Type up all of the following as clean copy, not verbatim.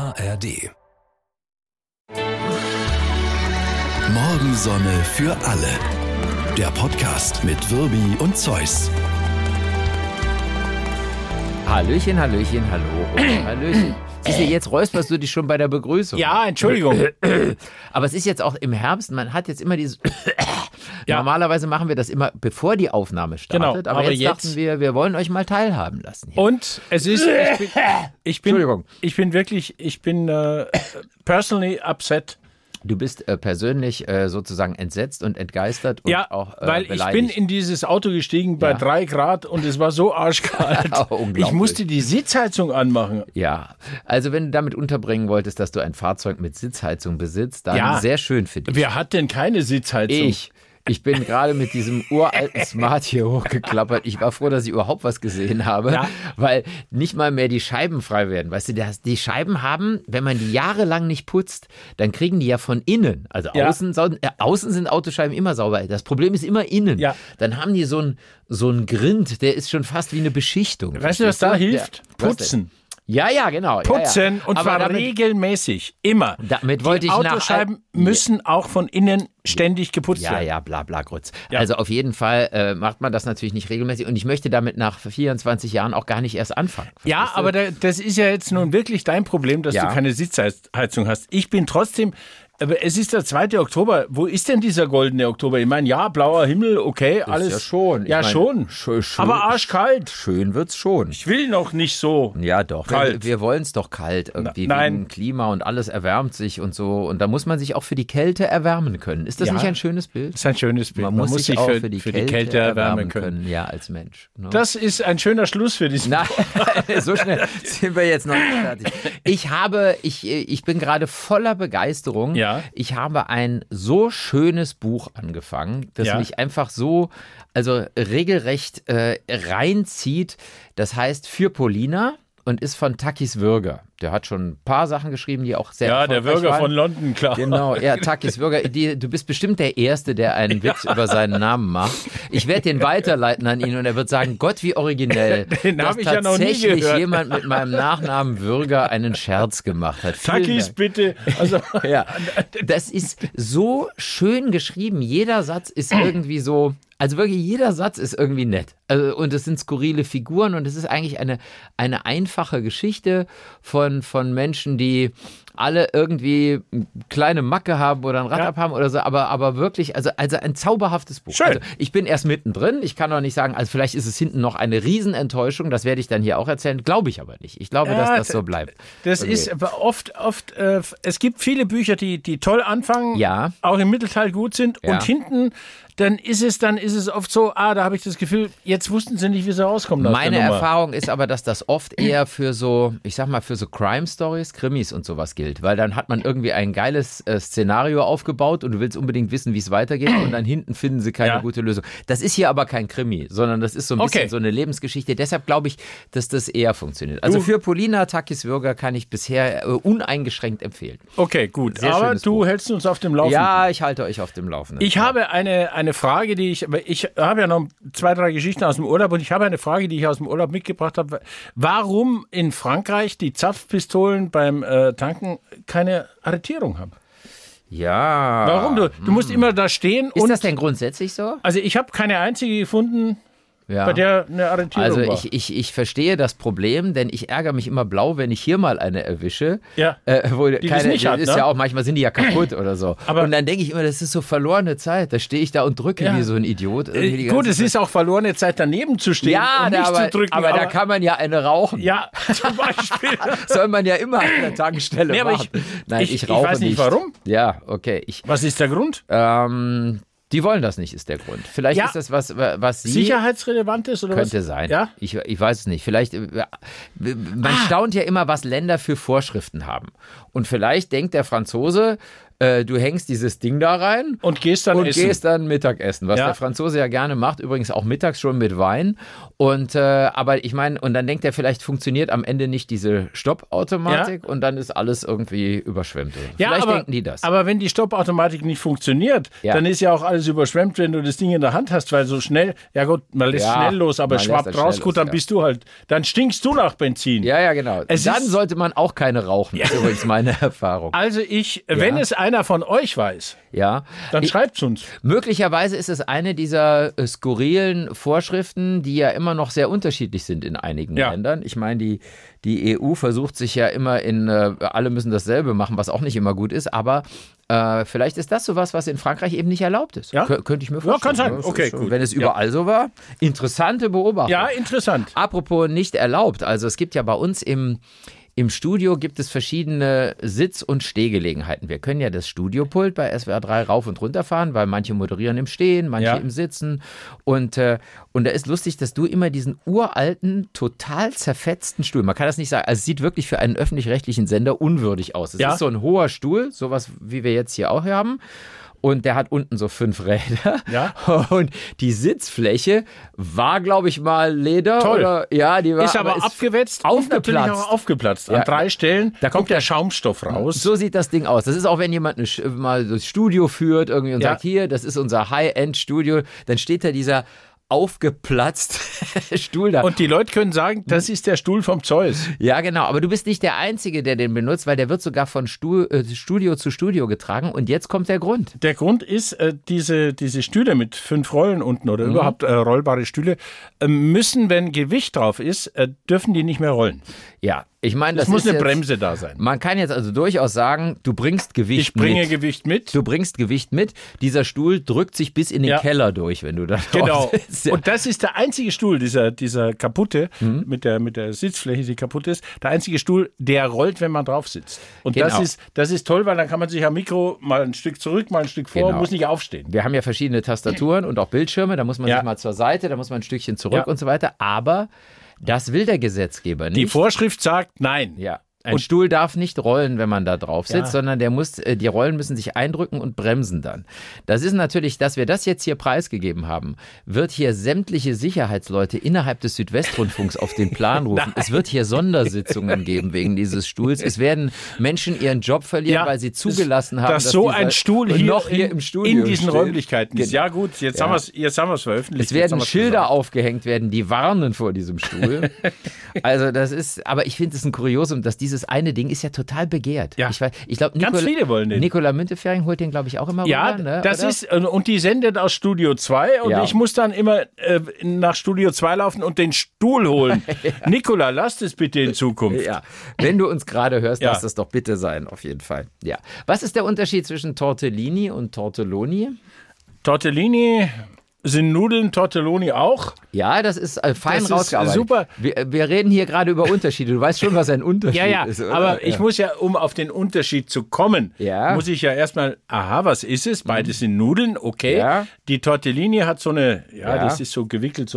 ARD. Morgensonne für alle. Der Podcast mit Wirbi und Zeus. Hallöchen, Hallöchen, hallo und Hallöchen. Siehst du, jetzt räusperst du dich schon bei der Begrüßung. Ja, Entschuldigung. Aber es ist jetzt auch im Herbst, man hat jetzt immer dieses... Ja. Normalerweise machen wir das immer, bevor die Aufnahme startet. Genau, aber jetzt dachten wir wollen euch mal teilhaben lassen. Hier. Und es ist, ich bin personally upset. Du bist persönlich sozusagen entsetzt und entgeistert und Ja, auch weil beleidigt. ich bin in dieses Auto gestiegen bei 3 Grad und es war so arschkalt. Unglaublich. Ich musste die Sitzheizung anmachen. Ja, also wenn du damit unterbringen wolltest, dass du ein Fahrzeug mit Sitzheizung besitzt, dann sehr schön für dich. Wer hat denn keine Sitzheizung? Ich bin gerade mit diesem uralten Smart hier hochgeklappert. Ich war froh, dass ich überhaupt was gesehen habe, weil nicht mal mehr die Scheiben frei werden. Weißt du, die Scheiben haben, wenn man die jahrelang nicht putzt, dann kriegen die ja von innen, also außen sind Autoscheiben immer sauber. Das Problem ist immer innen. Ja. Dann haben die so einen Grind, der ist schon fast wie eine Beschichtung. Weißt du, was da hilft? Putzen. Ja, genau. Putzen und zwar regelmäßig, immer. Damit wollte ich Autoscheiben müssen auch von innen ständig geputzt werden. Ja, bla bla Grütz. Ja. Also auf jeden Fall macht man das natürlich nicht regelmäßig und ich möchte damit nach 24 Jahren auch gar nicht erst anfangen. Ja, aber das ist ja jetzt nun wirklich dein Problem, dass du keine Sitzheizung hast. Ich bin trotzdem... Aber es ist der 2. Oktober. Wo ist denn dieser goldene Oktober? Ich meine, ja, blauer Himmel, okay, alles. Ja, schon. Schon. Schön, aber arschkalt. Schön wird's schon. Ich will noch nicht so. Ja, doch. Kalt. Wir wollen es doch kalt irgendwie. Nein. Wegen Klima und alles erwärmt sich und so. Und da muss man sich auch für die Kälte erwärmen können. Ist das nicht ein schönes Bild? Das ist ein schönes Bild. Man muss sich auch für die Kälte erwärmen können. Ja, als Mensch. Ne? Das ist ein schöner Schluss für diesen Nein, so schnell sind wir jetzt noch nicht fertig. Ich bin gerade voller Begeisterung. Ja. Ich habe ein so schönes Buch angefangen, das mich einfach so, also regelrecht reinzieht. Das heißt Für Polina und ist von Takis Würger. Der hat schon ein paar Sachen geschrieben, die auch sehr erfolgreich der Würger waren. von London, klar. Genau, Takis Würger. Du bist bestimmt der Erste, der einen Witz über seinen Namen macht. Ich werde den weiterleiten an ihn und er wird sagen, Gott, wie originell, den habe ich ja noch nie gehört. Tatsächlich jemand mit meinem Nachnamen Würger einen Scherz gemacht hat. Takis, bitte. Also. Ja, das ist so schön geschrieben. Jeder Satz ist irgendwie so... Also wirklich, jeder Satz ist irgendwie nett. Also, und es sind skurrile Figuren und es ist eigentlich eine einfache Geschichte von Menschen, die alle irgendwie eine kleine Macke haben oder einen Radab haben oder so, aber wirklich, also ein zauberhaftes Buch. Schön. Also ich bin erst mittendrin, ich kann noch nicht sagen, also vielleicht ist es hinten noch eine Riesenenttäuschung, das werde ich dann hier auch erzählen, glaube ich aber nicht. Ich glaube, dass das so bleibt. Das ist aber oft, es gibt viele Bücher, die toll anfangen, auch im Mittelteil gut sind und hinten dann ist es oft so, da habe ich das Gefühl, jetzt wussten sie nicht, wie sie rauskommen. Meine Erfahrung ist aber, dass das oft eher für so, ich sag mal, für so Crime-Stories, Krimis und sowas gilt, weil dann hat man irgendwie ein geiles Szenario aufgebaut und du willst unbedingt wissen, wie es weitergeht und dann hinten finden sie keine gute Lösung. Das ist hier aber kein Krimi, sondern das ist so ein bisschen so eine Lebensgeschichte. Deshalb glaube ich, dass das eher funktioniert. Also für Polina Takis Würger kann ich bisher uneingeschränkt empfehlen. Okay, gut. Aber du hältst uns auf dem Laufenden. Ja, ich halte euch auf dem Laufenden. Ich habe eine Frage, ich habe ja noch 2, 3 Geschichten aus dem Urlaub und ich habe eine Frage, die ich aus dem Urlaub mitgebracht habe. Warum in Frankreich die Zapfpistolen beim Tanken keine Arretierung haben? Ja. Warum? Du musst immer da stehen. Ist das denn grundsätzlich so? Also ich habe keine einzige gefunden, bei der eine Arretierung war. Also ich verstehe das Problem, denn ich ärgere mich immer blau, wenn ich hier mal eine erwische. Ja. Die das nicht hat, ist ne? ja auch, manchmal sind die ja kaputt oder so. Und dann denke ich immer, das ist so verlorene Zeit. Da stehe ich da und drücke wie so ein Idiot. Gut, es ist auch verlorene Zeit, daneben zu stehen und nicht zu drücken. Aber da kann man ja eine rauchen. Ja, zum Beispiel. Soll man ja immer an der Tankstelle machen. Nein, ich rauche weiß nicht, warum. Ja, okay. Was ist der Grund? Die wollen das nicht, ist der Grund. Vielleicht ist das was Sie... Sicherheitsrelevant ist oder könnte was? Sein. Ja? Ich weiß es nicht. Vielleicht, man staunt ja immer, was Länder für Vorschriften haben. Und vielleicht denkt der Franzose, du hängst dieses Ding da rein und gehst dann Mittagessen, was der Franzose ja gerne macht, übrigens auch mittags schon mit Wein. Und aber ich meine, und dann denkt er, vielleicht funktioniert am Ende nicht diese Stoppautomatik und dann ist alles irgendwie überschwemmt. Vielleicht denken die das. Aber wenn die Stoppautomatik nicht funktioniert, dann ist ja auch alles überschwemmt, wenn du das Ding in der Hand hast, weil so schnell, ja gut, man lässt schnell los, aber schwappt raus, gut, dann bist du halt, dann stinkst du nach Benzin. Ja, genau. Dann sollte man auch keine rauchen, ist übrigens meine Erfahrung. Also wenn es einer von euch weiß, dann schreibt's uns. Möglicherweise ist es eine dieser skurrilen Vorschriften, die ja immer noch sehr unterschiedlich sind in einigen Ländern. Ich meine, die EU versucht sich ja immer alle müssen dasselbe machen, was auch nicht immer gut ist, aber vielleicht ist das sowas, was in Frankreich eben nicht erlaubt ist. Ja? Könnte ich mir vorstellen. Ja, kann sein. Okay, gut. Wenn es überall so war. Interessante Beobachtung. Ja, interessant. Apropos nicht erlaubt. Also es gibt ja bei uns im Studio gibt es verschiedene Sitz- und Stehgelegenheiten. Wir können ja das Studiopult bei SWR 3 rauf und runter fahren, weil manche moderieren im Stehen, manche im Sitzen. Und da ist lustig, dass du immer diesen uralten, total zerfetzten Stuhl, man kann das nicht sagen, also es sieht wirklich für einen öffentlich-rechtlichen Sender unwürdig aus. Es ist so ein hoher Stuhl, sowas wie wir jetzt hier auch haben. Und der hat unten so 5 Räder. Ja. Und die Sitzfläche war, glaube ich, mal Leder. Toll. Oder, die war, ist aber abgewetzt, aufgeplatzt. Auch aufgeplatzt. An 3 Stellen, da kommt der Schaumstoff raus. So sieht das Ding aus. Das ist auch, wenn jemand mal das Studio führt irgendwie und sagt, hier, das ist unser High-End-Studio, dann steht da dieser aufgeplatzt Stuhl da. Und die Leute können sagen, das ist der Stuhl vom Zeus. Ja, genau. Aber du bist nicht der Einzige, der den benutzt, weil der wird sogar von Studio zu Studio getragen. Und jetzt kommt der Grund. Der Grund ist, diese Stühle mit 5 Rollen unten oder überhaupt rollbare Stühle müssen, wenn Gewicht drauf ist, dürfen die nicht mehr rollen. Ja. Ich meine, das muss eine Bremse da sein. Man kann jetzt also durchaus sagen, du bringst Gewicht mit. Ich bringe Gewicht mit. Du bringst Gewicht mit. Dieser Stuhl drückt sich bis in den Keller durch, wenn du da drauf sitzt. Ja. Und das ist der einzige Stuhl, dieser kaputte, mit der Sitzfläche, die kaputt ist, der einzige Stuhl, der rollt, wenn man drauf sitzt. Und das ist toll, weil dann kann man sich am Mikro mal ein Stück zurück, mal ein Stück vor, muss nicht aufstehen. Wir haben ja verschiedene Tastaturen und auch Bildschirme, da muss man sich mal zur Seite, da muss man ein Stückchen zurück und so weiter. Aber das will der Gesetzgeber nicht. Die Vorschrift sagt nein. Ja. Ein Stuhl darf nicht rollen, wenn man da drauf sitzt, sondern die Rollen müssen sich eindrücken und bremsen dann. Das ist natürlich, dass wir das jetzt hier preisgegeben haben, wird hier sämtliche Sicherheitsleute innerhalb des Südwestrundfunks auf den Plan rufen. Es wird hier Sondersitzungen geben wegen dieses Stuhls. Es werden Menschen ihren Job verlieren, weil sie zugelassen haben, dass so ein Stuhl hier im Studio in diesen Räumlichkeiten ist. Ja gut, jetzt haben wir es veröffentlicht. Es werden Schilder aufgehängt werden, die warnen vor diesem Stuhl. Also das ist, aber ich finde es ein Kuriosum, dass dieses eine Ding ist ja total begehrt. Ja. Ich glaube, ganz viele wollen den. Nicola Müntefering holt den, glaube ich, auch immer rüber. Ne? Das ist, und die sendet aus Studio 2 und ich muss dann immer nach Studio 2 laufen und den Stuhl holen. Nicola, lass das bitte in Zukunft. Ja. Wenn du uns gerade hörst, lass das doch bitte sein, auf jeden Fall. Ja. Was ist der Unterschied zwischen Tortellini und Tortelloni? Tortellini sind Nudeln, Tortelloni auch? Ja, das ist fein rausgearbeitet. Super. Wir reden hier gerade über Unterschiede. Du weißt schon, was ein Unterschied ist, oder? Aber ich muss ja, um auf den Unterschied zu kommen, muss ich ja erstmal, was ist es? Beides sind Nudeln, okay. Ja. Die Tortellini hat so eine, das ist so gewickelt,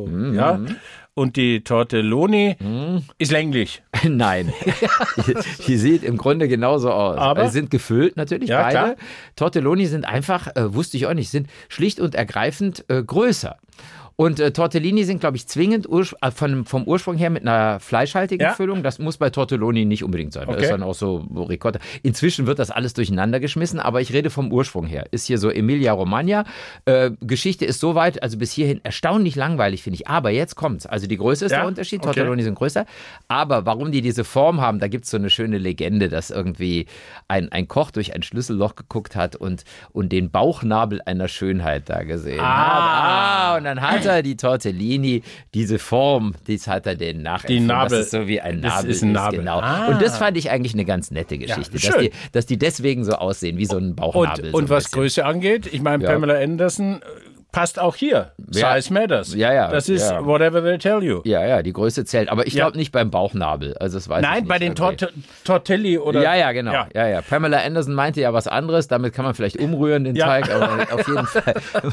ja. Und die Tortelloni ist länglich. Nein. Die sieht im Grunde genauso aus. Aber sie sind gefüllt natürlich, beide. Klar. Tortelloni sind einfach, wusste ich auch nicht, sind schlicht und ergreifend größer. Und Tortellini sind, glaube ich, zwingend vom Ursprung her mit einer fleischhaltigen Füllung. Das muss bei Tortelloni nicht unbedingt sein. Da ist dann auch so Ricotta. Inzwischen wird das alles durcheinander geschmissen, aber ich rede vom Ursprung her. Ist hier so Emilia-Romagna. Geschichte ist soweit, also bis hierhin erstaunlich langweilig, finde ich. Aber jetzt kommt's. Also die Größe ist der Unterschied. Tortelloni sind größer. Aber warum die diese Form haben, da gibt es so eine schöne Legende, dass irgendwie ein Koch durch ein Schlüsselloch geguckt hat und den Bauchnabel einer Schönheit da gesehen hat. Und dann hat die Tortellini, diese Form, das hat er den nachempfunden. Nabel. Das ist so wie ein Nabel. Das ist ein Nabel. Genau. Und das fand ich eigentlich eine ganz nette Geschichte, dass die deswegen so aussehen, wie so ein Bauchnabel. Und was Größe angeht, ich meine, Pamela Anderson passt auch hier. Ja. Size matters. Ja. Das ist Ja. whatever they tell you. Ja, die Größe zählt. Aber ich glaube nicht beim Bauchnabel. Also das weiß ich Nein, nicht. bei den irgendwie. Tortelli oder... Ja, genau. Ja. Ja. Pamela Anderson meinte ja was anderes. Damit kann man vielleicht umrühren, den Teig, aber auf jeden Fall.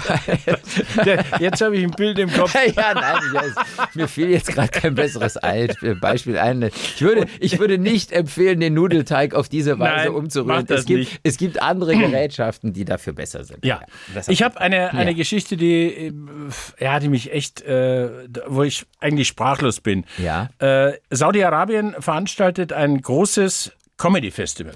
Jetzt habe ich ein Bild im Kopf. Ja, nein, mir fiel jetzt gerade kein besseres Beispiel ein. Ich würde nicht empfehlen, den Nudelteig auf diese Weise umzurühren. mach das nicht. Es gibt andere Gerätschaften, die dafür besser sind. Ja, Das ich habe eine Geschichte, die mich echt, wo ich eigentlich sprachlos bin. Ja. Saudi-Arabien veranstaltet ein großes Comedy-Festival.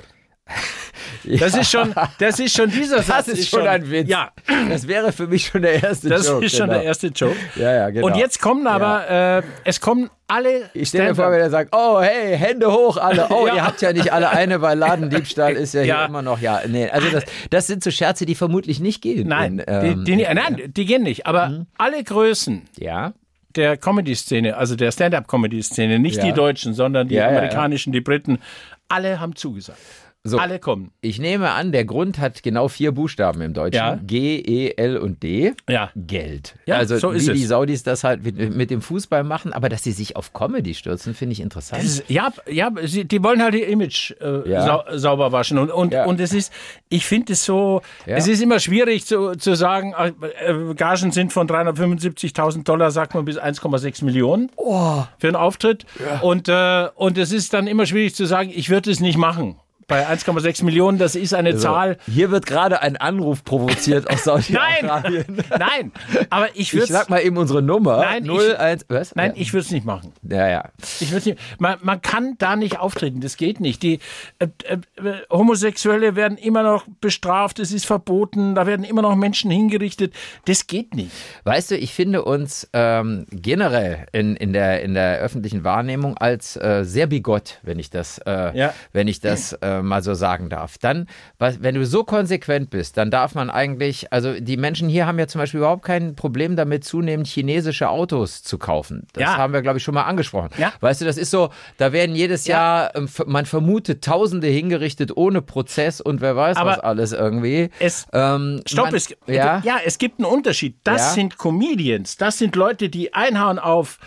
Das ist schon dieser Satz. Das ist schon ein Witz. Ja. Das wäre für mich schon der erste Das Joke. ist schon der erste Joke. Ja, genau. Und jetzt kommen aber, es kommen alle Ich stelle mir vor, wenn er sagt, oh hey, Hände hoch alle. Oh, Ja. ihr habt ja nicht alle eine, weil Ladendiebstahl ist ja hier Ja. immer noch, nee. Also das sind so Scherze, die vermutlich nicht gehen. Nein, die gehen nicht. Aber alle Größen Ja. der Comedy-Szene, also der Stand-up-Comedy-Szene, nicht Ja. die Deutschen, sondern die Ja. amerikanischen, die Briten, alle haben zugesagt. So. Alle kommen. Ich nehme an, der Grund hat genau 4 Buchstaben im Deutschen. Ja. G, E, L und D. Ja. Geld. Ja, also so ist wie die es. Saudis das halt mit dem Fußball machen, aber dass sie sich auf Comedy stürzen, finde ich interessant. Die wollen halt ihr Image sauber waschen. Und es ist, ich finde es so, es ist immer schwierig zu sagen, Gagen sind von $375.000, sagt man, bis 1,6 Millionen für einen Auftritt. Ja. Und es ist dann immer schwierig zu sagen, ich würde es nicht machen. Bei 1,6 Millionen, das ist eine Zahl. Hier wird gerade ein Anruf provoziert aus Saudi-Arabien. Nein, aber ich würde Ich sag mal eben unsere Nummer. Nein, 01, was? Nein, ich würde es nicht machen. Ja. Ich will's nicht. Man kann da nicht auftreten, das geht nicht. Die Homosexuelle werden immer noch bestraft, es ist verboten, da werden immer noch Menschen hingerichtet. Das geht nicht. Weißt du, ich finde uns generell in der öffentlichen Wahrnehmung als sehr bigott, wenn ich das mal so sagen darf. Dann, wenn du so konsequent bist, dann darf man eigentlich, also die Menschen hier haben ja zum Beispiel überhaupt kein Problem damit, zunehmend chinesische Autos zu kaufen. Das haben wir, glaube ich, schon mal angesprochen. Ja. Weißt du, das ist so, da werden jedes Jahr, man vermutet, Tausende hingerichtet ohne Prozess und wer weiß was alles irgendwie. Es gibt einen Unterschied. Das sind Comedians, das sind Leute, die einhauen auf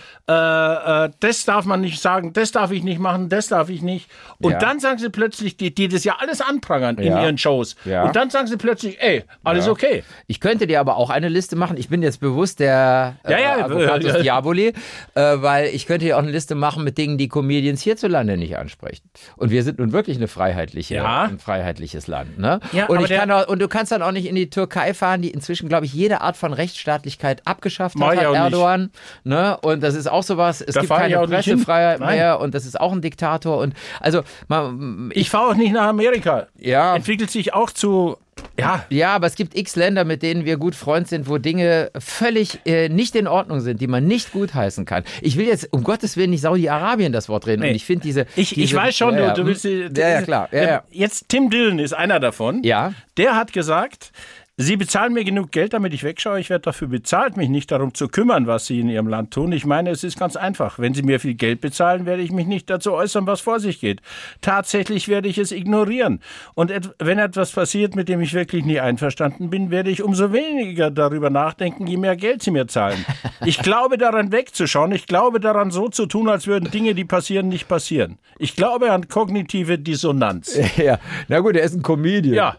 das darf man nicht sagen, das darf ich nicht machen, das darf ich nicht. Und dann sagen sie plötzlich, die das ja alles anprangern in ihren Shows. Ja. Und dann sagen sie plötzlich, ey, alles okay. Ich könnte dir aber auch eine Liste machen. Ich bin jetzt bewusst der Advocatus Diaboli, weil ich könnte dir auch eine Liste machen mit Dingen, die Comedians hierzulande nicht ansprechen. Und wir sind nun wirklich ein freiheitliches Land. Ne? Ja, und du kannst dann auch nicht in die Türkei fahren, die inzwischen, glaube ich, jede Art von Rechtsstaatlichkeit abgeschafft hat Erdogan. Ne? Und das ist auch sowas, es gibt keine Pressefreiheit mehr und das ist auch ein Diktator. Und also ich fahre auch nicht nach Amerika. Ja. Entwickelt sich auch zu. Ja, aber es gibt x Länder, mit denen wir gut Freund sind, wo Dinge völlig nicht in Ordnung sind, die man nicht gutheißen kann. Ich will jetzt um Gottes Willen nicht Saudi-Arabien das Wort reden. Nee. Und ich finde Ich weiß schon, du willst. Klar. Jetzt Tim Dillon ist einer davon. Ja. Der hat gesagt, Sie bezahlen mir genug Geld, damit ich wegschaue. Ich werde dafür bezahlt, mich nicht darum zu kümmern, was Sie in Ihrem Land tun. Ich meine, es ist ganz einfach. Wenn Sie mir viel Geld bezahlen, werde ich mich nicht dazu äußern, was vor sich geht. Tatsächlich werde ich es ignorieren. Und wenn etwas passiert, mit dem ich wirklich nie einverstanden bin, werde ich umso weniger darüber nachdenken, je mehr Geld Sie mir zahlen. Ich glaube daran, wegzuschauen. Ich glaube daran, so zu tun, als würden Dinge, die passieren, nicht passieren. Ich glaube an kognitive Dissonanz. Ja, na gut, er ist ein Comedian. Ja.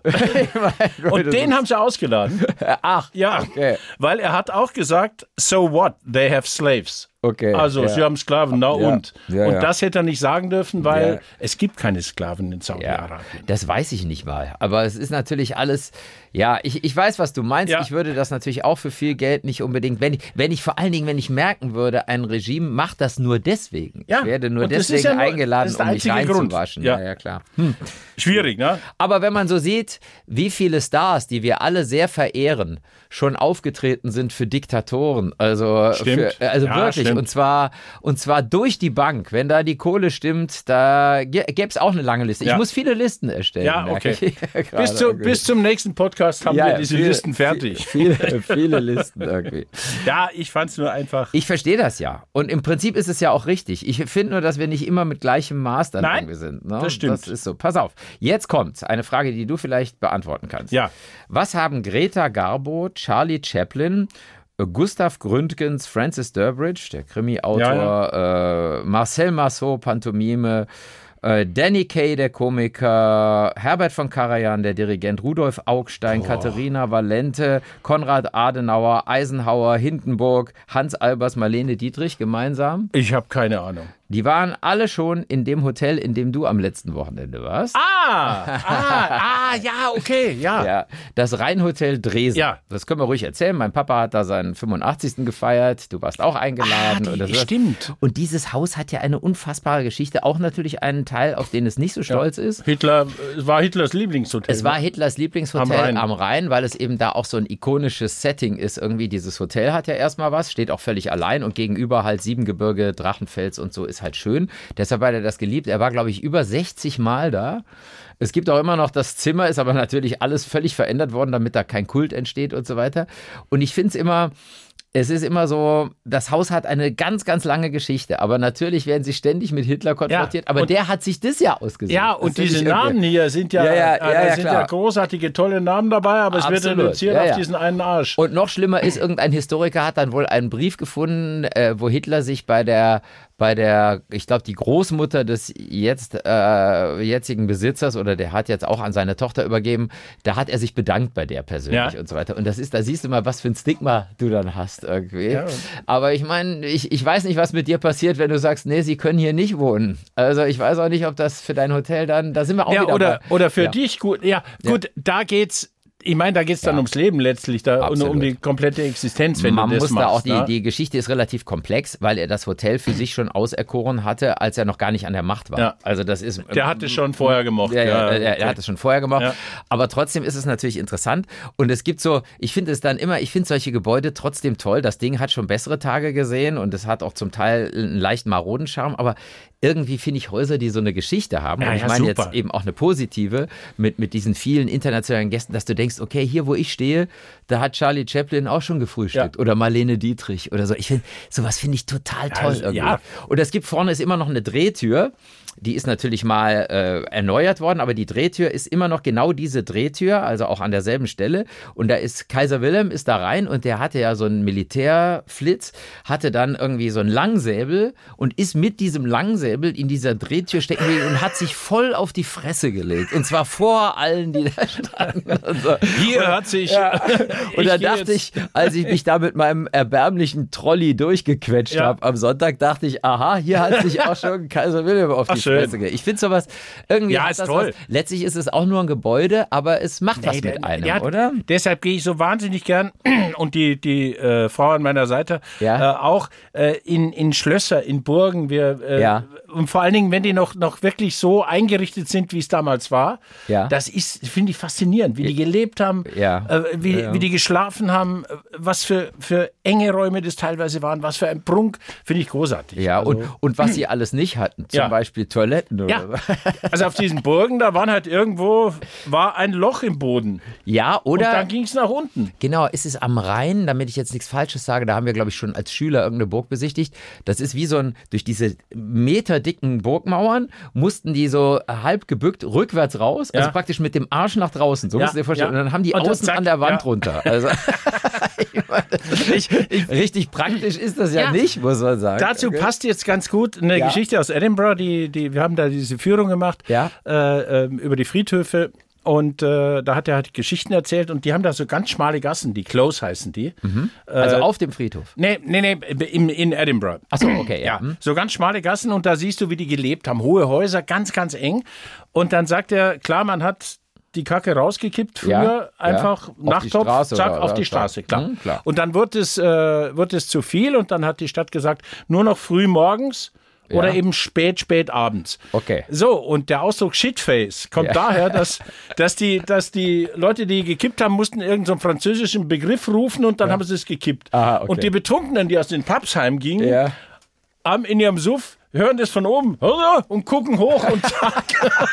Und den haben sie ausgeladen. Ach, ja, okay. Weil er hat auch gesagt, so what, they have slaves. Okay. Also, sie haben Sklaven, und das hätte er nicht sagen dürfen, weil es gibt keine Sklaven in Saudi-Arabien. Das weiß ich nicht mal. Aber es ist natürlich alles, ich weiß, was du meinst. Ja. Ich würde das natürlich auch für viel Geld nicht unbedingt, wenn ich merken würde, ein Regime macht das nur deswegen. Ich werde nur deswegen eingeladen, um mich reinzuwaschen. Ja, klar. Schwierig, ne? Aber wenn man so sieht, wie viele Stars, die wir alle sehr verehren, schon aufgetreten sind für Diktatoren. Also, wirklich. Und zwar durch die Bank. Wenn da die Kohle stimmt, da gäbe es auch eine lange Liste. Ich muss viele Listen erstellen. Ja, okay. Bis zum nächsten Podcast haben wir diese Listen fertig. Viele Listen irgendwie. Ja, ich fand es nur einfach. Ich verstehe das ja. Und im Prinzip ist es ja auch richtig. Ich finde nur, dass wir nicht immer mit gleichem Maß dann irgendwie sind. Ne? Das stimmt. Das ist so. Pass auf. Jetzt kommt eine Frage, die du vielleicht beantworten kannst. Ja. Was haben Greta Garbo, Charlie Chaplin, Gustav Gründgens, Francis Durbridge, der Krimi-Autor, Marcel Marceau, Pantomime, Danny Kaye, der Komiker, Herbert von Karajan, der Dirigent, Rudolf Augstein, Katharina Valente, Konrad Adenauer, Eisenhower, Hindenburg, Hans Albers, Marlene Dietrich gemeinsam? Ich habe keine Ahnung. Die waren alle schon in dem Hotel, in dem du am letzten Wochenende warst. Ja, okay, ja. Ja, das Rheinhotel Dresden. Ja. Das können wir ruhig erzählen. Mein Papa hat da seinen 85. gefeiert. Du warst auch eingeladen. Stimmt. Und dieses Haus hat ja eine unfassbare Geschichte. Auch natürlich einen Teil, auf den es nicht so stolz ist. Es war Hitlers Lieblingshotel. Es war Hitlers Lieblingshotel am Rhein, weil es eben da auch so ein ikonisches Setting ist. Irgendwie dieses Hotel hat ja erstmal was, steht auch völlig allein und gegenüber halt Siebengebirge, Drachenfels und so ist halt schön. Deshalb hat er das geliebt. Er war, glaube ich, über 60 Mal da. Es gibt auch immer noch das Zimmer, ist aber natürlich alles völlig verändert worden, damit da kein Kult entsteht und so weiter. Und ich finde es ist immer so, das Haus hat eine ganz, ganz lange Geschichte, aber natürlich werden sie ständig mit Hitler konfrontiert, aber der hat sich das ja ausgesucht. Ja, und diese Namen hier sind ja großartige, tolle Namen dabei, aber es wird reduziert auf diesen einen Arsch. Und noch schlimmer ist, irgendein Historiker hat dann wohl einen Brief gefunden, wo Hitler sich bei der, ich glaube, die Großmutter des jetzigen Besitzers, oder der hat jetzt auch an seine Tochter übergeben, da hat er sich bedankt bei der persönlich und so weiter. Und da siehst du mal, was für ein Stigma du dann hast irgendwie. Ja. Aber ich meine, ich weiß nicht, was mit dir passiert, wenn du sagst, nee, sie können hier nicht wohnen. Also ich weiß auch nicht, ob das für dein Hotel dann, da sind wir auch wieder oder für dich gut. Ja, gut, da geht's. Ich meine, da geht es dann ums Leben letztlich, um die komplette Existenz, wenn du das machst. Die Geschichte ist relativ komplex, weil er das Hotel für sich schon auserkoren hatte, als er noch gar nicht an der Macht war. Ja. Also das ist, der hat es schon vorher gemocht. Er hat es schon vorher gemocht. Ja. Aber trotzdem ist es natürlich interessant. Und es gibt ich finde solche Gebäude trotzdem toll. Das Ding hat schon bessere Tage gesehen und es hat auch zum Teil einen leicht maroden Charme, aber irgendwie finde ich Häuser, die so eine Geschichte haben, und ich meine jetzt eben auch eine positive, mit diesen vielen internationalen Gästen, dass du denkst, okay, hier wo ich stehe, da hat Charlie Chaplin auch schon gefrühstückt oder Marlene Dietrich oder so. Sowas finde ich total toll irgendwie. Ja. Und es gibt vorne ist immer noch eine Drehtür, die ist natürlich mal erneuert worden, aber die Drehtür ist immer noch genau diese Drehtür, also auch an derselben Stelle. Und da ist Kaiser Wilhelm ist da rein und der hatte ja so einen Militärflitz, hatte dann irgendwie so einen Langsäbel und ist mit diesem Langsäbel in dieser Drehtür stecken geblieben und hat sich voll auf die Fresse gelegt. Und zwar vor allen, die da standen. Und so. Hier hat sich... Ja. Und da dachte ich, als ich mich da mit meinem erbärmlichen Trolley durchgequetscht habe am Sonntag, dachte ich, aha, hier hat sich auch schon Kaiser Wilhelm auf die Fresse gelegt. Ich finde sowas irgendwie... Ja, ist toll. Letztlich ist es auch nur ein Gebäude, aber es macht was mit einem, oder? Deshalb gehe ich so wahnsinnig gern und die Frau an meiner Seite auch in Schlösser, in Burgen. Und vor allen Dingen, wenn die noch wirklich so eingerichtet sind, wie es damals war. Ja. Das ist, finde ich, faszinierend, wie die gelebt haben, wie die geschlafen haben, was für enge Räume das teilweise waren, was für ein Prunk, finde ich großartig. Ja, also, und was sie alles nicht hatten, zum Beispiel Toiletten oder so. Also auf diesen Burgen, da waren halt irgendwo, war ein Loch im Boden. Ja, oder? Und dann ging es nach unten. Genau, ist es am Rhein, damit ich jetzt nichts Falsches sage, da haben wir, glaube ich, schon als Schüler irgendeine Burg besichtigt. Das ist wie durch diese meterdicken Burgmauern, mussten die so halb gebückt rückwärts raus, also praktisch mit dem Arsch nach draußen, so musst du dir vorstellen. Und dann haben die außen an der Wand runter. Also richtig praktisch ist das ja nicht, muss man sagen. Dazu passt jetzt ganz gut eine Geschichte aus Edinburgh, wir haben da diese Führung gemacht über die Friedhöfe. Und da hat er halt Geschichten erzählt und die haben da so ganz schmale Gassen, die Close heißen die. Mhm. Also auf dem Friedhof? Nee, in Edinburgh. Achso, okay. Ja, so ganz schmale Gassen und da siehst du, wie die gelebt haben. Hohe Häuser, ganz, ganz eng. Und dann sagt er, klar, man hat die Kacke rausgekippt früher, einfach Nachttopf, zack, auf die Straße, klar. Mhm, klar. Und dann wird es zu viel und dann hat die Stadt gesagt, nur noch früh morgens oder eben spät abends. Okay. So, und der Ausdruck Shitface kommt daher, dass die Leute, die gekippt haben, mussten irgendeinen so französischen Begriff rufen und dann haben sie es gekippt. Aha, okay. Und die Betrunkenen, die aus den Pubs heimgingen, in ihrem Suff, hören das von oben und gucken hoch und zack.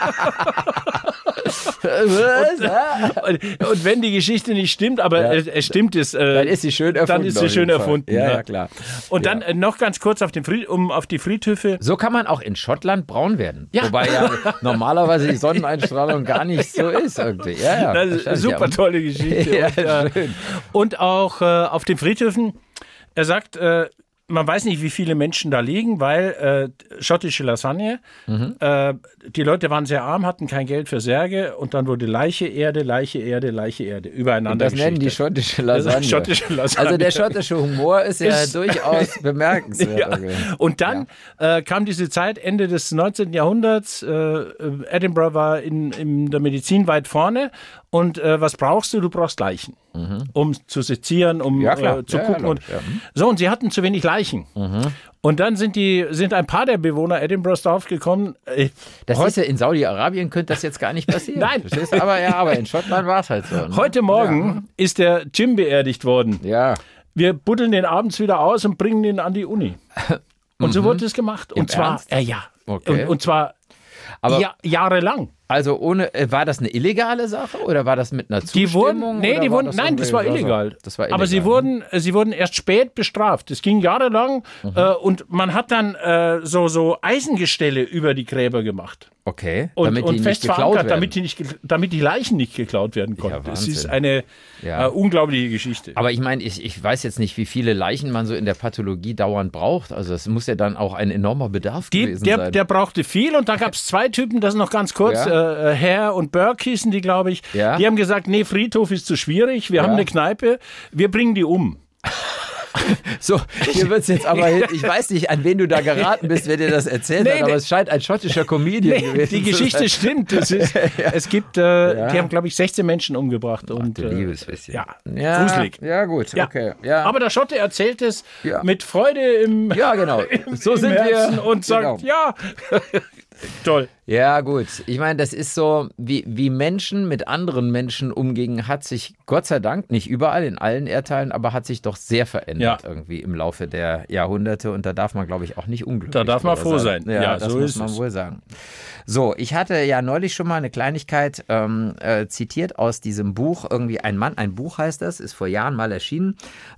und wenn die Geschichte nicht stimmt, aber es stimmt es, dann ist sie schön erfunden. Dann ist sie schön erfunden. Ja, klar. Und dann noch ganz kurz auf die Friedhöfe. So kann man auch in Schottland braun werden. Ja. Wobei ja normalerweise die Sonneneinstrahlung gar nicht so ist irgendwie. Ja, das ist eine super tolle Geschichte. Schön. Und auch auf den Friedhöfen, er sagt, man weiß nicht, wie viele Menschen da liegen, weil schottische Lasagne, die Leute waren sehr arm, hatten kein Geld für Särge und dann wurde Leiche, Erde, übereinander und das nennen die schottische Lasagne. Also der schottische Humor ist ja durchaus bemerkenswert. Ja. Und dann kam diese Zeit, Ende des 19. Jahrhunderts, Edinburgh war in der Medizin weit vorne und was brauchst du? Du brauchst Leichen, um zu sezieren, um zu gucken. So, und sie hatten zu wenig Leichen. Und dann sind ein paar der Bewohner Edinburghs drauf gekommen. Das ist ja in Saudi-Arabien, könnte das jetzt gar nicht passieren. Nein. Aber in Schottland war es halt so. Ne? Heute Morgen ist der Jim beerdigt worden. Ja. Wir buddeln den abends wieder aus und bringen ihn an die Uni. Und so wurde es gemacht. Und zwar, ja. Okay. Und zwar jahrelang. Also war das eine illegale Sache oder war das mit einer Zustimmung? Nein, das war illegal. Aber sie wurden erst spät bestraft. Es ging jahrelang und man hat dann so Eisengestelle über die Gräber gemacht. Okay, und fest verankert, damit die Leichen nicht geklaut werden konnten. Ja, das ist eine unglaubliche Geschichte. Aber ich meine, ich weiß jetzt nicht, wie viele Leichen man so in der Pathologie dauernd braucht. Also es muss ja dann auch ein enormer Bedarf gewesen sein. Der brauchte viel und da gab es zwei Typen, das noch ganz kurz, Hare und Burke hießen die, glaube ich. Ja. Die haben gesagt, nee, Friedhof ist zu schwierig, wir haben eine Kneipe, wir bringen die um. So, hier wird es jetzt aber, ich weiß nicht, an wen du da geraten bist, wer dir das erzählt hat, aber es scheint ein schottischer Comedian gewesen zu sein. Die Geschichte stimmt. Es gibt, die haben, glaube ich, 16 Menschen umgebracht. Und, du liebes bisschen. Ja, gruselig. Ja, gut, okay. Ja. Aber der Schotte erzählt es mit Freude im so sind Herzen wir. Und sagt, toll. Ja, gut. Ich meine, das ist so, wie Menschen mit anderen Menschen umgehen, hat sich Gott sei Dank, nicht überall, in allen Erdteilen, aber hat sich doch sehr verändert irgendwie im Laufe der Jahrhunderte. Und da darf man, glaube ich, auch nicht unglücklich sein. Da darf man froh sein. Ja, das muss man wohl sagen. So, ich hatte ja neulich schon mal eine Kleinigkeit zitiert aus diesem Buch, irgendwie Ein Mann, ein Buch heißt das, ist vor Jahren mal erschienen.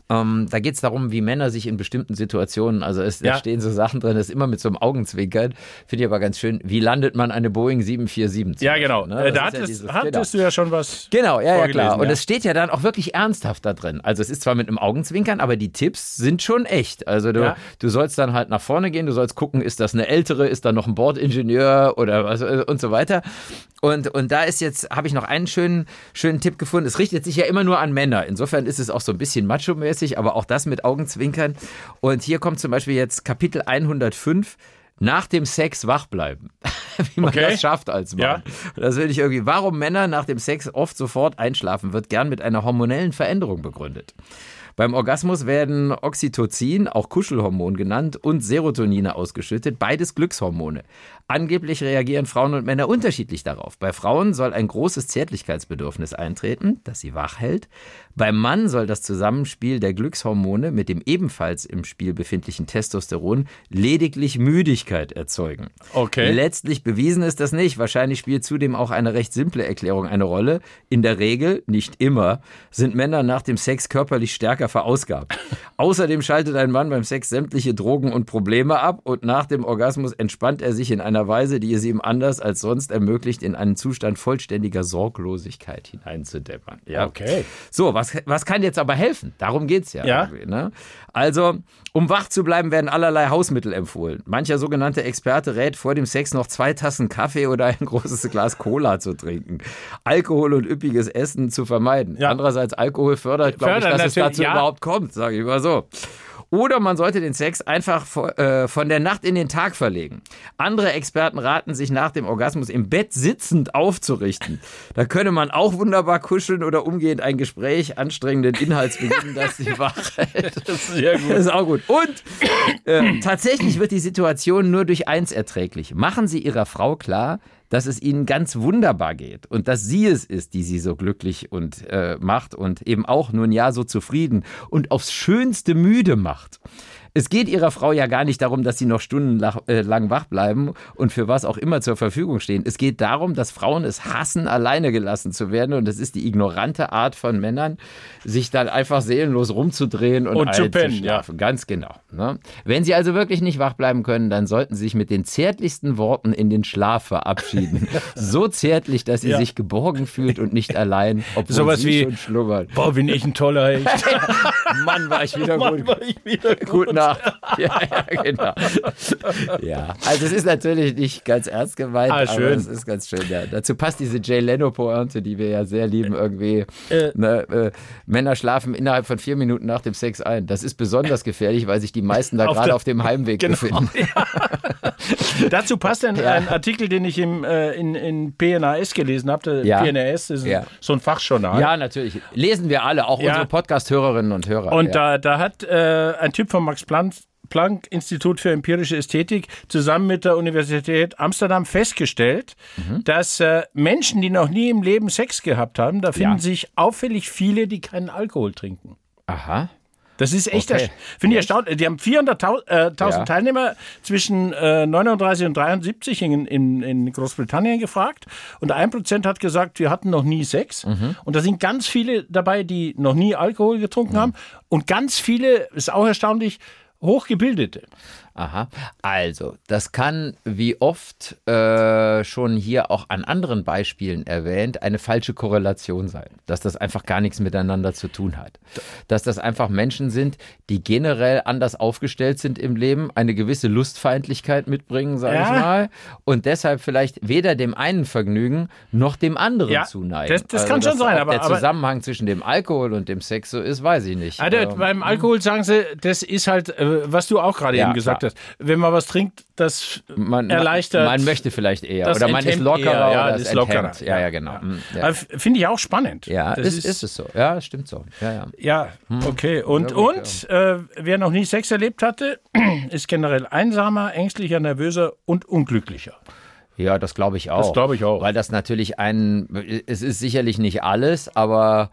Da geht es darum, wie Männer sich in bestimmten Situationen, also da stehen so Sachen drin, das ist immer mit so einem Augenzwinkern, finde ich aber ganz schön, wie landet man eine Boeing 747? Ja, genau. Ne? Da hattest du ja schon was ja, klar. Und es steht ja dann auch wirklich ernsthaft da drin. Also es ist zwar mit einem Augenzwinkern, aber die Tipps sind schon echt. Also du sollst dann halt nach vorne gehen, du sollst gucken, ist das eine ältere, ist da noch ein Bordingenieur oder was und so weiter. Und da ist jetzt, habe ich noch einen schönen Tipp gefunden. Es richtet sich ja immer nur an Männer. Insofern ist es auch so ein bisschen macho-mäßig, aber auch das mit Augenzwinkern. Und hier kommt zum Beispiel jetzt Kapitel 105. Nach dem Sex wach bleiben. Wie man das schafft als Mann. Ja. Das will ich irgendwie. Warum Männer nach dem Sex oft sofort einschlafen, wird gern mit einer hormonellen Veränderung begründet. Beim Orgasmus werden Oxytocin, auch Kuschelhormon genannt, und Serotonine ausgeschüttet, beides Glückshormone. Angeblich reagieren Frauen und Männer unterschiedlich darauf. Bei Frauen soll ein großes Zärtlichkeitsbedürfnis eintreten, das sie wach hält. Beim Mann soll das Zusammenspiel der Glückshormone mit dem ebenfalls im Spiel befindlichen Testosteron lediglich Müdigkeit erzeugen. Okay. Letztlich bewiesen ist das nicht. Wahrscheinlich spielt zudem auch eine recht simple Erklärung eine Rolle. In der Regel, nicht immer, sind Männer nach dem Sex körperlich stärker verausgabt. Außerdem schaltet ein Mann beim Sex sämtliche Drogen und Probleme ab und nach dem Orgasmus entspannt er sich in einer Weise, die es ihm anders als sonst ermöglicht, in einen Zustand vollständiger Sorglosigkeit hineinzudämmern. Ja. Okay. So, was kann jetzt aber helfen? Darum geht's ja. Irgendwie, ne? Also, um wach zu bleiben, werden allerlei Hausmittel empfohlen. Mancher sogenannte Experte rät, vor dem Sex noch 2 Tassen Kaffee oder ein großes Glas Cola zu trinken. Alkohol und üppiges Essen zu vermeiden. Ja. Andererseits, Alkohol fördert, glaube ich, dass es dazu überhaupt kommt, sage ich mal so. Oder man sollte den Sex einfach von der Nacht in den Tag verlegen. Andere Experten raten, sich nach dem Orgasmus im Bett sitzend aufzurichten. Da könne man auch wunderbar kuscheln oder umgehend ein Gespräch anstrengenden Inhalts beginnen, das sie wach hält. Das ist sehr gut. Das ist auch gut. Und tatsächlich wird die Situation nur durch eins erträglich. Machen Sie Ihrer Frau klar, dass es ihnen ganz wunderbar geht und dass sie es ist, die sie so glücklich und macht und eben auch nun ja so zufrieden und aufs Schönste müde macht. Es geht ihrer Frau ja gar nicht darum, dass sie noch stundenlang wach bleiben und für was auch immer zur Verfügung stehen. Es geht darum, dass Frauen es hassen, alleine gelassen zu werden. Und das ist die ignorante Art von Männern, sich dann einfach seelenlos rumzudrehen und zu pennen. Ja, ganz genau. Ne? Wenn sie also wirklich nicht wach bleiben können, dann sollten sie sich mit den zärtlichsten Worten in den Schlaf verabschieden. So zärtlich, dass sie sich geborgen fühlt und nicht allein, obwohl sowas sie wie, schon schlummert. Boah, bin ich ein toller Hecht. Mann, war ich wieder gut. Gute Nacht. Ja, genau. Ja, also es ist natürlich nicht ganz ernst gemeint, aber es ist ganz schön. Ja. Dazu passt diese Jay Leno-Pointe, die wir ja sehr lieben, irgendwie. Männer schlafen innerhalb von 4 Minuten nach dem Sex ein. Das ist besonders gefährlich, weil sich die meisten da gerade auf dem Heimweg befinden. Ja. Dazu passt ein Artikel, den ich in PNAS gelesen habe. PNAS ist so ein Fachjournal. Ja, natürlich. Lesen wir alle, auch unsere Podcast-Hörerinnen und Hörer. Und da hat ein Typ vom Max-Planck-Institut für empirische Ästhetik zusammen mit der Universität Amsterdam festgestellt, dass Menschen, die noch nie im Leben Sex gehabt haben, da finden sich auffällig viele, die keinen Alkohol trinken. Aha. Das ist echt, finde ich erstaunlich. Die haben 400.000 Teilnehmer zwischen 39 und 73 in Großbritannien gefragt und 1% hat gesagt, wir hatten noch nie Sex. Und da sind ganz viele dabei, die noch nie Alkohol getrunken haben und ganz viele, ist auch erstaunlich, Hochgebildete. Aha, also das kann wie oft schon hier auch an anderen Beispielen erwähnt, eine falsche Korrelation sein, dass das einfach gar nichts miteinander zu tun hat. Dass das einfach Menschen sind, die generell anders aufgestellt sind im Leben, eine gewisse Lustfeindlichkeit mitbringen, sage ich mal, und deshalb vielleicht weder dem einen Vergnügen noch dem anderen zuneigen. Das kann schon sein, aber der Zusammenhang zwischen dem Alkohol und dem Sex so ist, weiß ich nicht. Also, beim Alkohol sagen sie, das ist halt, was du auch gerade eben gesagt hast. Wenn man was trinkt, das erleichtert. Man möchte vielleicht eher. Oder man ist lockerer. Ja, oder das ist lockerer. Ja, genau. Ja. Finde ich auch spannend. Ja, ist es so. Ja, stimmt so. Ja, okay. Und wer noch nie Sex erlebt hatte, ist generell einsamer, ängstlicher, nervöser und unglücklicher. Ja, das glaube ich auch. Das glaube ich auch. Weil das natürlich es ist sicherlich nicht alles, aber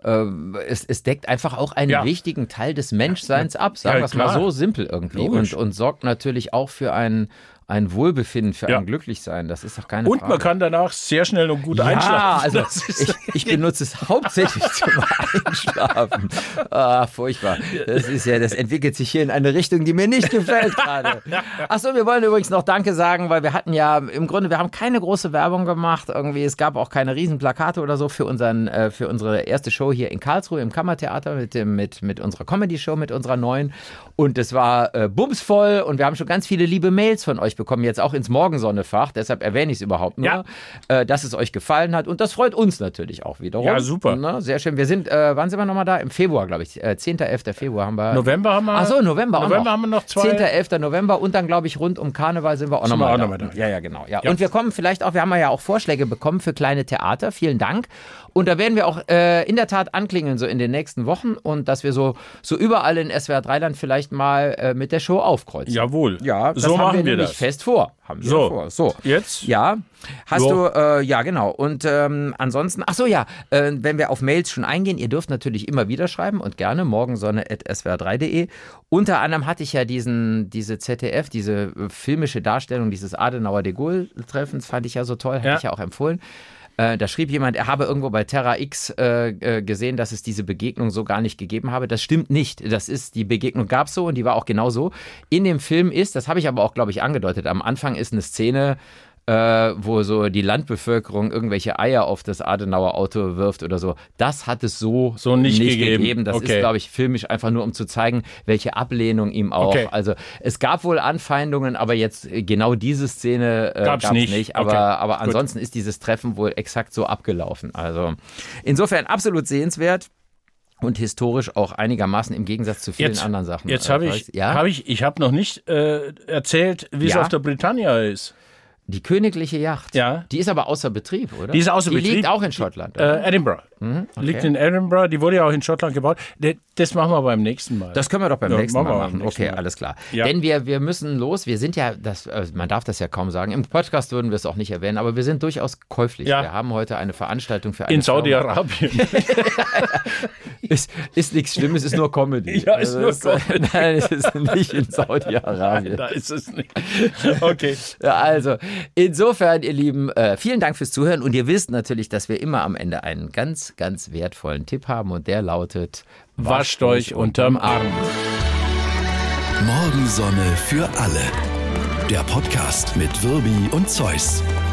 es deckt einfach auch einen wichtigen Teil des Menschseins ab, sagen wir es mal so simpel irgendwie. Und sorgt natürlich auch für ein Wohlbefinden, für ein Glücklichsein. Das ist doch keine Frage. Und man kann danach sehr schnell und gut einschlafen. Also ich benutze es hauptsächlich zum Einschlafen. Furchtbar. Das entwickelt sich hier in eine Richtung, die mir nicht gefällt gerade. Achso, wir wollen übrigens noch Danke sagen, weil wir hatten ja im Grunde, wir haben keine große Werbung gemacht. Irgendwie, es gab auch keine Riesenplakate oder so für unsere erste Show hier in Karlsruhe im Kammertheater mit unserer Comedy-Show, mit unserer neuen. Und es war bumsvoll und wir haben schon ganz viele liebe Mails von euch bekommen, jetzt auch ins Morgensonnefach, deshalb erwähne ich es überhaupt nur, dass es euch gefallen hat und das freut uns natürlich auch wiederum. Ja, super. Na, sehr schön. Wir sind, wann sind wir nochmal da? Im Februar, glaube ich. 10., 11. Februar haben wir. November haben wir. Achso, November auch noch. Haben wir noch 2. 10., 11. November und dann, glaube ich, rund um Karneval sind wir auch nochmal da. Ja, genau. Ja. Und wir kommen vielleicht auch, wir haben ja auch Vorschläge bekommen für kleine Theater. Vielen Dank. Und da werden wir auch in der Tat anklingeln, so in den nächsten Wochen und dass wir so überall in SWR 3-Land vielleicht mal mit der Show aufkreuzen. Jawohl. Ja, das so haben machen wir das. Fest vor. Haben wir vor. So. Jetzt? Ja. Hast du, ja genau. Und ansonsten, wenn wir auf Mails schon eingehen, ihr dürft natürlich immer wieder schreiben und gerne morgensonne@swr3.de. Unter anderem hatte ich ja diese ZDF, diese filmische Darstellung dieses Adenauer de Gaulle-Treffens, fand ich ja so toll, hatte ich ja auch empfohlen. Da schrieb jemand, er habe irgendwo bei Terra X gesehen, dass es diese Begegnung so gar nicht gegeben habe. Das stimmt nicht. Die Begegnung gab es so und die war auch genau so. In dem Film das habe ich aber auch, glaube ich, angedeutet, am Anfang ist eine Szene, wo so die Landbevölkerung irgendwelche Eier auf das Adenauer Auto wirft oder so. Das hat es so nicht gegeben. Das ist, glaube ich, filmisch einfach nur, um zu zeigen, welche Ablehnung ihm auch. Also es gab wohl Anfeindungen, aber jetzt genau diese Szene gab es nicht. Aber ansonsten ist dieses Treffen wohl exakt so abgelaufen. Also insofern absolut sehenswert. Und historisch auch einigermaßen im Gegensatz zu vielen anderen Sachen. Jetzt habe ich habe noch nicht erzählt, wie es auf der Britannia ist. Die königliche Yacht. Ja. Die ist aber außer Betrieb, oder? Die ist außer Betrieb. Die liegt auch in Schottland. Edinburgh. Liegt in Edinburgh, die wurde ja auch in Schottland gebaut. Das machen wir beim nächsten Mal. Das können wir doch beim nächsten Mal machen. Okay, Mal. alles klar. Ja. Denn wir müssen los. Wir sind ja, man darf das ja kaum sagen, im Podcast würden wir es auch nicht erwähnen, aber wir sind durchaus käuflich. Ja. Wir haben heute eine Veranstaltung für eine in Saudi-Arabien. ist nichts Schlimmes, ist nur Comedy. Ja, ist nur Comedy. Nein, es ist nicht in Saudi-Arabien. Da ist es nicht. Okay. Also, insofern, ihr Lieben, vielen Dank fürs Zuhören und ihr wisst natürlich, dass wir immer am Ende einen ganz, ganz wertvollen Tipp haben und der lautet: Wascht euch unterm Arm. Morgensonne für alle. Der Podcast mit Wirbi und Zeus.